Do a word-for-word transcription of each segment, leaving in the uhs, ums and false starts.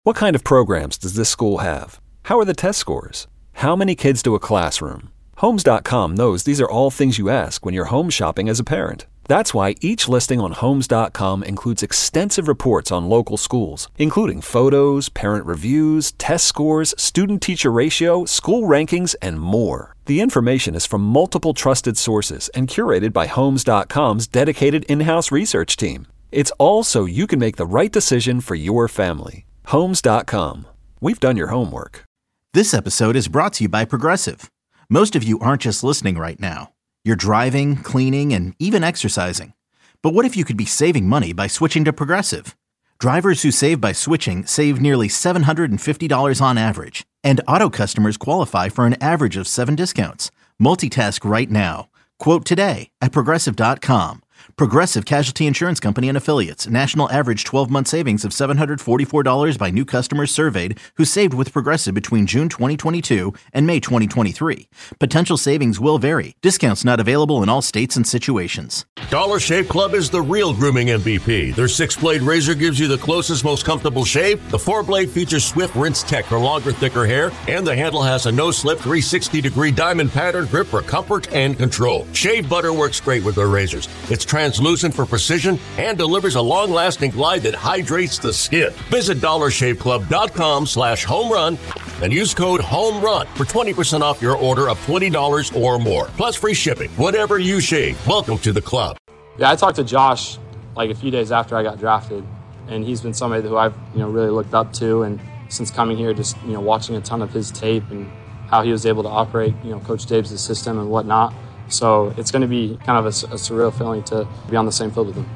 What kind of programs does this school have? How are the test scores? How many kids do a classroom? Homes dot com knows these are all things you ask when you're home shopping as a parent. That's why each listing on Homes dot com includes extensive reports on local schools, including photos, parent reviews, test scores, student-teacher ratio, school rankings, and more. The information is from multiple trusted sources and curated by Homes dot com's dedicated in-house research team. It's all so you can make the right decision for your family. Homes dot com. We've done your homework. This episode is brought to you by Progressive. Most of you aren't just listening right now. You're driving, cleaning, and even exercising. But what if you could be saving money by switching to Progressive? Drivers who save by switching save nearly seven hundred fifty dollars on average. And auto customers qualify for an average of seven discounts. Multitask right now. Quote today at Progressive dot com. Progressive Casualty Insurance Company and Affiliates. National average twelve-month savings of seven hundred forty-four dollars by new customers surveyed who saved with Progressive between June twenty twenty-two and May twenty twenty-three. Potential savings will vary. Discounts not available in all states and situations. Dollar Shave Club is the real grooming M V P. Their six-blade razor gives you the closest, most comfortable shave. The four-blade features swift rinse tech for longer, thicker hair. And the handle has a no-slip three hundred sixty degree diamond pattern grip for comfort and control. Shave butter works great with their razors. It's translucent for precision and delivers a long-lasting glide that hydrates the skin. Visit dollar shave club dot com slash home run and use code HOMERUN for twenty percent off your order of twenty dollars or more. Plus free shipping. Whatever you shave, welcome to the club. Yeah, I talked to Josh like a few days after I got drafted, and he's been somebody who I've you know really looked up to, and since coming here, just you know watching a ton of his tape and how he was able to operate you know Coach Dabo's system and whatnot. So it's going to be kind of a, a surreal feeling to be on the same field with him.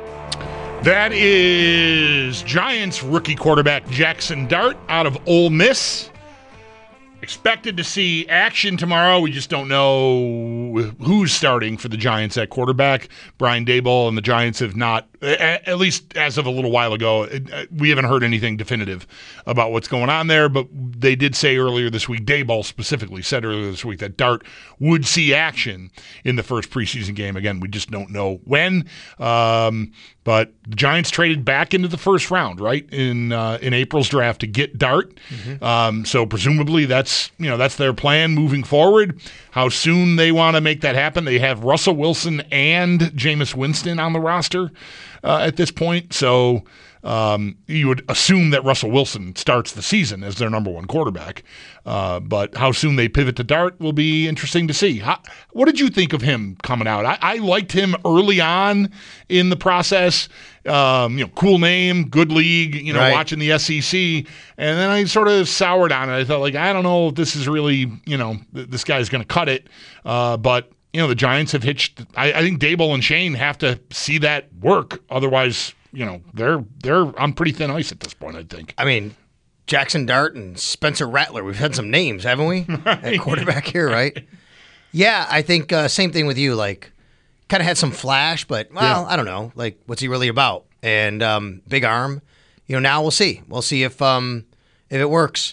That is Giants rookie quarterback Jackson Dart out of Ole Miss. Expected to see action tomorrow. We just don't know who's starting for the Giants at quarterback. Brian Daboll and the Giants have not, at least as of a little while ago, we haven't heard anything definitive about what's going on there, but they did say earlier this week, Daboll specifically said earlier this week that Dart would see action in the first preseason game. Again, we just don't know when. Um, but the Giants traded back into the first round, right, in uh, in April's draft to get Dart. Mm-hmm. Um, so presumably that's you know that's their plan moving forward. How soon they want to make that happen? They have Russell Wilson and Jameis Winston on the roster uh, at this point. So um, you would assume that Russell Wilson starts the season as their number one quarterback. Uh, but how soon they pivot to Dart will be interesting to see. How, what did you think of him coming out? I, I liked him early on in the process. Um, you know, cool name, good league, you know, right. Watching the S E C. And then I sort of soured on it. I thought, like, I don't know if this is really, you know, th- this guy's going to cut it. Uh, but, you know, the Giants have hitched. I, I think Daboll and Shane have to see that work. Otherwise, you know, they're they're on pretty thin ice at this point, I think. I mean, Jackson Dart and Spencer Rattler. We've had some names, haven't we? Right. At quarterback here, right? Yeah, I think uh, same thing with you. Like, kind of had some flash, but, well, yeah. I don't know. Like, what's he really about? And um, big arm. You know, now we'll see. We'll see if um, if it works.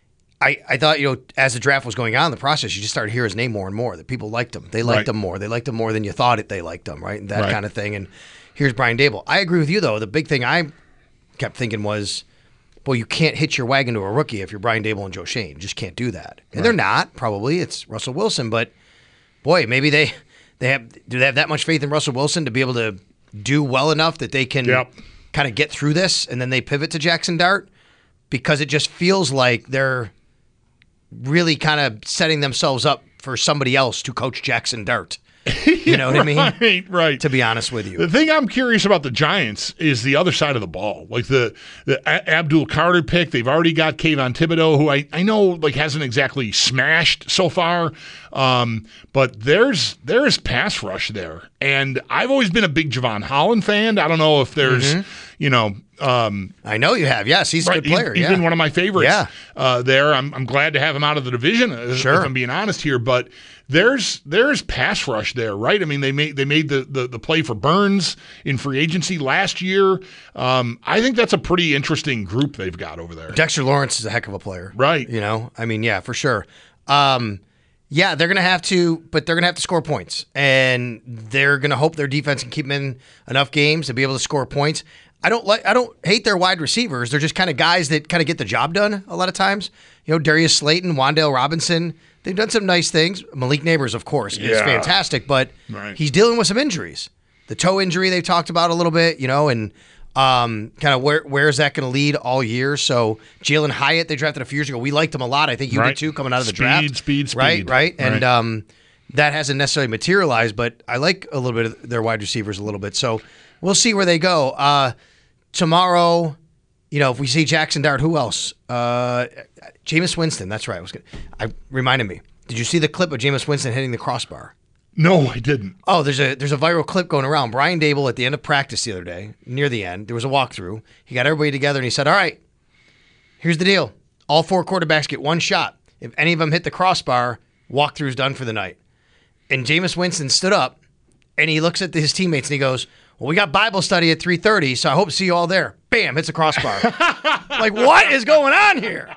I, I thought, you know, as the draft was going on in the process, you just started to hear his name more and more, that people liked him. They liked right. him more. They liked him more than you thought it they liked him, right? And that right. kind of thing. And here's Brian Daboll. I agree with you, though. The big thing I kept thinking was, well, you can't hitch your wagon to a rookie if you're Brian Daboll and Joe Shane. You just can't do that. And right. they're not, probably. It's Russell Wilson. But, boy, maybe they, they have do they have that much faith in Russell Wilson to be able to do well enough that they can yep. kind of get through this, and then they pivot to Jackson Dart? Because it just feels like they're really kind of setting themselves up for somebody else to coach Jackson Dart. You know what right, I mean? Right, right. To be honest with you. The thing I'm curious about the Giants is the other side of the ball. Like the, the A- Abdul Carter pick, they've already got Kayvon Thibodeau, who I, I know like hasn't exactly smashed so far, um, but there's there's pass rush there. And I've always been a big Javon Holland fan. I don't know if there's, mm-hmm. you know, Um, I know you have. Yes, he's right, a good player. He's yeah. been one of my favorites yeah. uh, there. I'm, I'm glad to have him out of the division, sure. if I'm being honest here. But there's there's pass rush there, right? I mean, they made they made the, the, the play for Burns in free agency last year. Um, I think that's a pretty interesting group they've got over there. Dexter Lawrence is a heck of a player. Right. You know, I mean, yeah, for sure. Um, yeah, they're going to have to, but they're going to have to score points. And they're going to hope their defense can keep them in enough games to be able to score points. I don't like. I don't hate their wide receivers. They're just kind of guys that kind of get the job done a lot of times. You know, Darius Slayton, Wan'Dale Robinson. They've done some nice things. Malik Neighbors, of course, is Yeah. fantastic, but Right. he's dealing with some injuries. The toe injury they've talked about a little bit, you know, and um, kind of where where is that going to lead all year? So Jalen Hyatt, they drafted a few years ago. We liked him a lot. I think you Right. did too, coming out of the Speed, draft. speed, speed. Right, right, and Right. um, that hasn't necessarily materialized, but I like a little bit of their wide receivers a little bit. So we'll see where they go. Uh, tomorrow, you know, if we see Jackson Dart, who else? Uh, Jameis Winston. That's right. I was gonna, I reminded me. Did you see the clip of Jameis Winston hitting the crossbar? No, I didn't. Oh, there's a there's a viral clip going around. Brian Dable at the end of practice the other day, near the end, there was a walkthrough. He got everybody together and he said, "All right, here's the deal. All four quarterbacks get one shot. If any of them hit the crossbar, walkthrough's done for the night." And Jameis Winston stood up and he looks at his teammates and he goes, "Well, we got Bible study at three thirty, so I hope to see you all there." Bam, hits a crossbar. Like, what is going on here?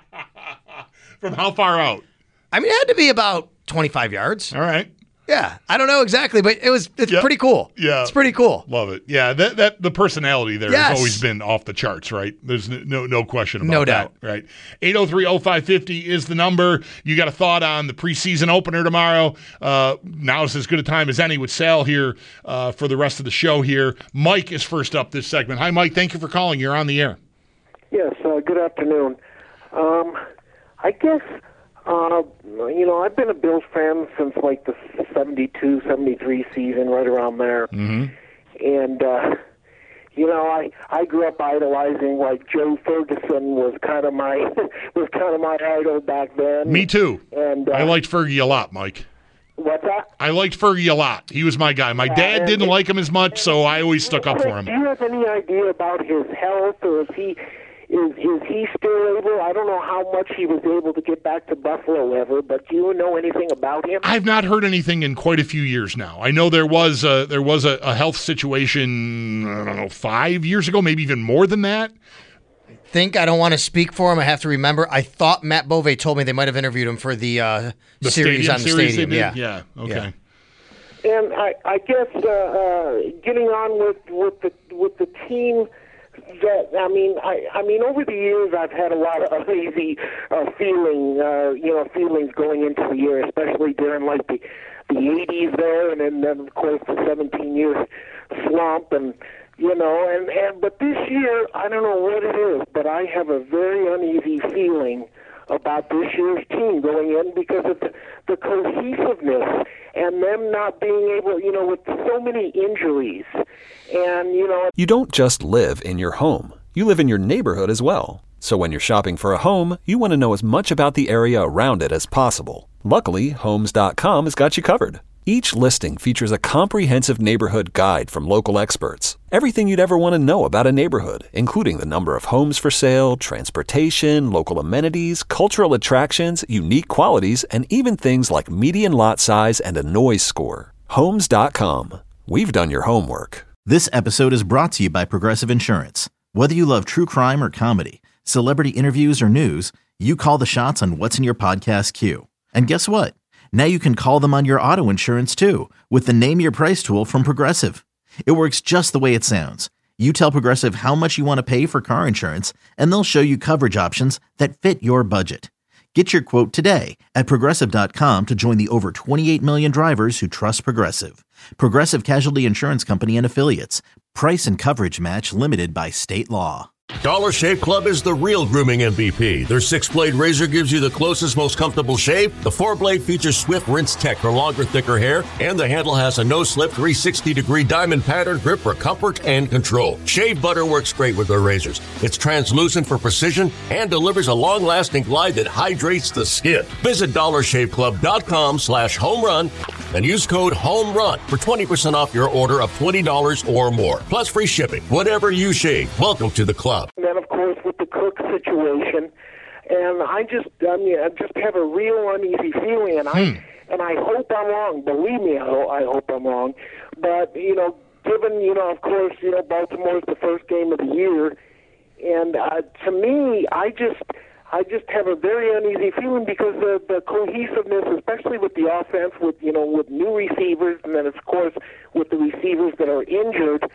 From how far out? I mean, it had to be about twenty-five yards. All right. Yeah, I don't know exactly, but it was it's Yep. pretty cool. Yeah. It's pretty cool. Love it. Yeah, that that the personality there Yes. has always been off the charts, right? There's n- no no question about No that, doubt. right? eight oh three oh five fifty is the number. You got a thought on the preseason opener tomorrow? Uh, now's as good a time as any with Sal here uh, for the rest of the show here. Mike is first up this segment. Hi, Mike. Thank you for calling. You're on the air. Yes, uh, good afternoon. Um, I guess, uh, you know, I've been a Bills fan since like the seventy-two, seventy-three season, right around there. Mm-hmm. And, uh, you know, I, I grew up idolizing, like, Joe Ferguson was kind of my was kind of my idol back then. Me too. And uh, I liked Fergie a lot, Mike. What's that? I liked Fergie a lot. He was my guy. My dad and- didn't like him as much, so I always stuck up for him. Do you have any idea about his health, or is he is is he still able? I don't know how much he was able to get back to Buffalo ever, but do you know anything about him? I've not heard anything in quite a few years now. I know there was a, there was a, a health situation, I don't know, five years ago, maybe even more than that. Think I don't want to speak for him. I have to remember. I thought Matt Bove told me they might have interviewed him for the, uh, The series stadium on the series stadium. they Yeah. did? Yeah. Okay. Yeah. And I, I guess uh, uh, getting on with, with the with the team, that I mean, I, I mean, over the years I've had a lot of uneasy uh, feeling, uh, you know, feelings going into the year, especially during like the the eighties there, and then, then of course the seventeen year slump, and you know, and, and but this year I don't know what it is, but I have a very uneasy feeling about this year's team going in because of the, the cohesiveness and them not being able, you know, with so many injuries. And, you know, You don't just live in your home. You live in your neighborhood as well. So when you're shopping for a home, you want to know as much about the area around it as possible. Luckily, Homes dot com has got you covered. Each listing features a comprehensive neighborhood guide from local experts. Everything you'd ever want to know about a neighborhood, including the number of homes for sale, transportation, local amenities, cultural attractions, unique qualities, and even things like median lot size and a noise score. Homes dot com. We've done your homework. This episode is brought to you by Progressive Insurance. Whether you love true crime or comedy, celebrity interviews or news, you call the shots on what's in your podcast queue. And guess what? Now you can call them on your auto insurance too with the Name Your Price tool from Progressive. It works just the way it sounds. You tell Progressive how much you want to pay for car insurance, and they'll show you coverage options that fit your budget. Get your quote today at Progressive dot com to join the over twenty-eight million drivers who trust Progressive. Progressive Casualty Insurance Company and Affiliates. Price and coverage match limited by state law. Dollar Shave Club is the real grooming M V P. Their six-blade razor gives you the closest, most comfortable shave. The four-blade features swift rinse tech for longer, thicker hair. And the handle has a no-slip three sixty degree diamond pattern grip for comfort and control. Shave butter works great with their razors. It's translucent for precision and delivers a long-lasting glide that hydrates the skin. Visit dollar shave club dot com slash home run and use code HOMERUN for twenty percent off your order of twenty dollars or more. Plus free shipping. Whatever you shave, welcome to the club. and then of course with the Cook situation, and I just, I mean, I just have a real uneasy feeling, and I, Hmm. and I hope I'm wrong. Believe me, I, ho- I hope I'm wrong. But you know, given you know, of course, you know, Baltimore's the first game of the year, and uh, to me, I just. I just have a very uneasy feeling because the the cohesiveness, especially with the offense, with you know with new receivers, and then of course with the receivers that are injured,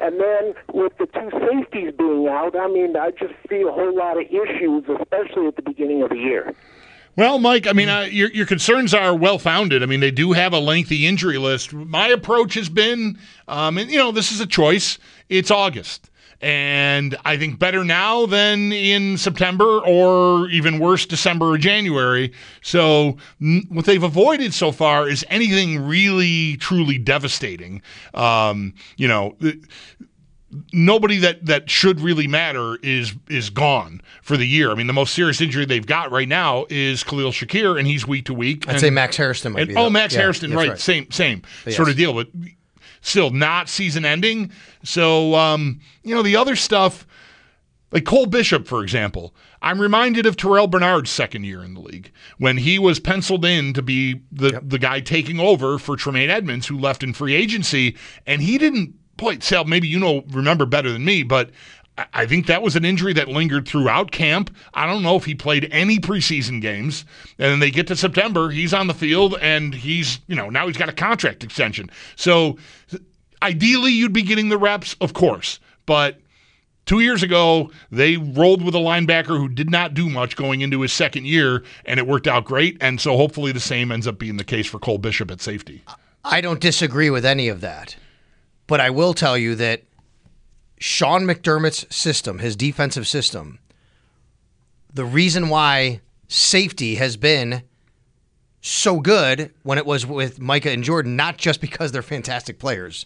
And then with the two safeties being out, I mean, I just see a whole lot of issues, especially at the beginning of the year. Well, Mike, I mean, uh, your your concerns are well-founded. I mean, they do have a lengthy injury list. My approach has been, um, and, you know, this is a choice. It's August. And I think better now than in September or even worse, December or January. So n- what they've avoided so far is anything really, truly devastating. Um, you know, th- nobody that, that should really matter is is gone for the year. I mean, the most serious injury they've got right now is Khalil Shakir, and he's week to week. I'd and, say Max Hairston might and, be. Oh, the, Max yeah, Hairston, right, right. Same same But sort yes. of deal. But still not season-ending. So, um, you know, the other stuff, like Cole Bishop, for example, I'm reminded of Terrell Bernard's second year in the league when he was penciled in to be the, Yep. the guy taking over for Tremaine Edmonds, who left in free agency, and he didn't, boy, Sal, maybe you know remember better than me, but I, I think that was an injury that lingered throughout camp. I don't know if he played any preseason games, and then they get to September, he's on the field, and he's, you know, now he's got a contract extension. So ideally, you'd be getting the reps, of course, but two years ago, they rolled with a linebacker who did not do much going into his second year, and it worked out great, and so hopefully the same ends up being the case for Cole Bishop at safety. I don't disagree with any of that, but I will tell you that Sean McDermott's system, his defensive system, the reason why safety has been so good when it was with Micah and Jordan, not just because they're fantastic players,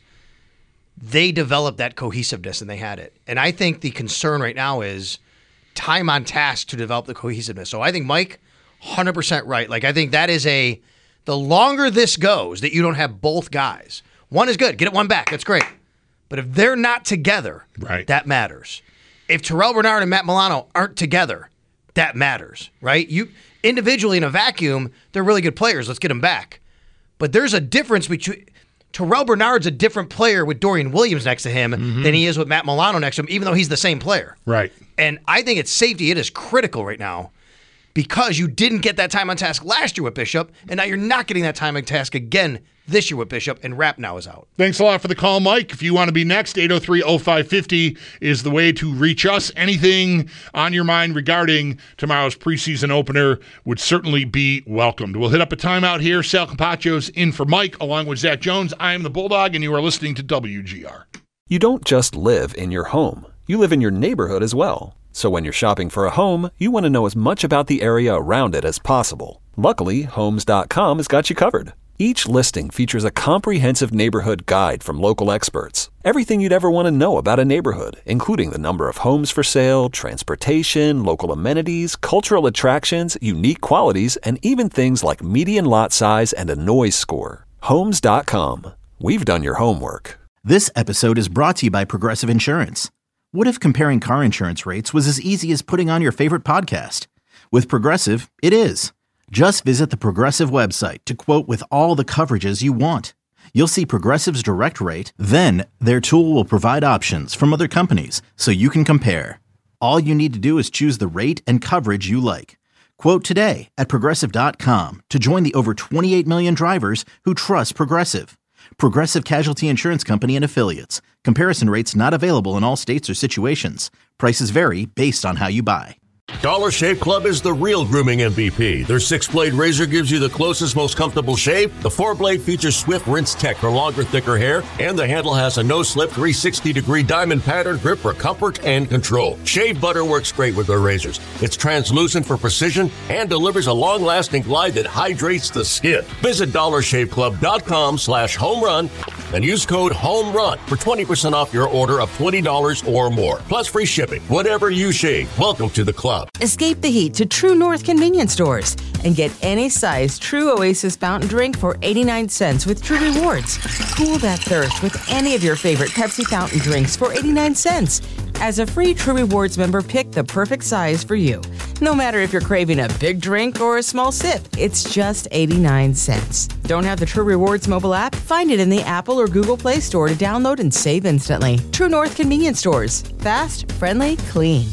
they developed that cohesiveness and they had it. And I think the concern right now is time on task to develop the cohesiveness. So I think Mike, one hundred percent right. Like, I think that is a, the longer this goes that you don't have both guys, one is good, get it one back, that's great. But if they're not together, right, that matters. If Terrell Bernard and Matt Milano aren't together, that matters, right? You individually in a vacuum, they're really good players. Let's get them back. But there's a difference between Terrell Bernard's a different player with Dorian Williams next to him mm-hmm. than he is with Matt Milano next to him, even though he's the same player. Right. And I think it's safety. It is critical right now because you didn't get that time on task last year with Bishop, and now you're not getting that time on task again this year with Bishop, and Rapp now is out. Thanks a lot for the call, Mike. If you want to be next, eight oh three oh five five oh is the way to reach us. Anything on your mind regarding tomorrow's preseason opener would certainly be welcomed. We'll hit up a timeout here. Sal Capacio's in for Mike, along with Zach Jones. I am the Bulldog, and you are listening to W G R. You don't just live in your home. You live in your neighborhood as well. So when you're shopping for a home, you want to know as much about the area around it as possible. Luckily, Homes dot com has got you covered. Each listing features a comprehensive neighborhood guide from local experts. Everything you'd ever want to know about a neighborhood, including the number of homes for sale, transportation, local amenities, cultural attractions, unique qualities, and even things like median lot size and a noise score. Homes dot com. We've done your homework. This episode is brought to you by Progressive Insurance. What if comparing car insurance rates was as easy as putting on your favorite podcast? With Progressive, it is. Just visit the Progressive website to quote with all the coverages you want. You'll see Progressive's direct rate, then their tool will provide options from other companies so you can compare. All you need to do is choose the rate and coverage you like. Quote today at Progressive dot com to join the over twenty-eight million drivers who trust Progressive. Progressive Casualty Insurance Company and Affiliates. Comparison rates not available in all states or situations. Prices vary based on how you buy. Dollar Shave Club is the real grooming M V P. Their six-blade razor gives you the closest, most comfortable shave. The four-blade features Swift Rinse Tech for longer, thicker hair. And the handle has a no-slip three sixty degree diamond pattern grip for comfort and control. Shave butter works great with their razors. It's translucent for precision and delivers a long-lasting glide that hydrates the skin. Visit dollar shave club dot com slash home run and use code HOMERUN for twenty percent off your order of twenty dollars or more. Plus free shipping. Whatever you shave, welcome to the club. Escape the heat to True North convenience stores and get any size True Oasis fountain drink for eighty-nine cents with True Rewards. Cool that thirst with any of your favorite Pepsi fountain drinks for eighty-nine cents. As a free True Rewards member, pick the perfect size for you. No matter if you're craving a big drink or a small sip, it's just eighty-nine cents. Don't have the True Rewards mobile app? Find it in the Apple or Google Play Store to download and save instantly. True North convenience stores. Fast, friendly, clean.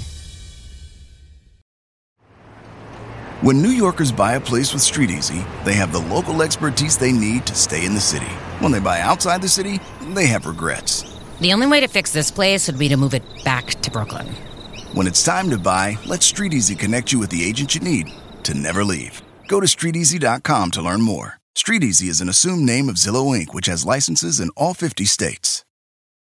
When New Yorkers buy a place with StreetEasy, they have the local expertise they need to stay in the city. When they buy outside the city, they have regrets. The only way to fix this place would be to move it back to Brooklyn. When it's time to buy, let StreetEasy connect you with the agent you need to never leave. Go to street easy dot com to learn more. StreetEasy is an assumed name of Zillow Incorporated, which has licenses in all fifty states.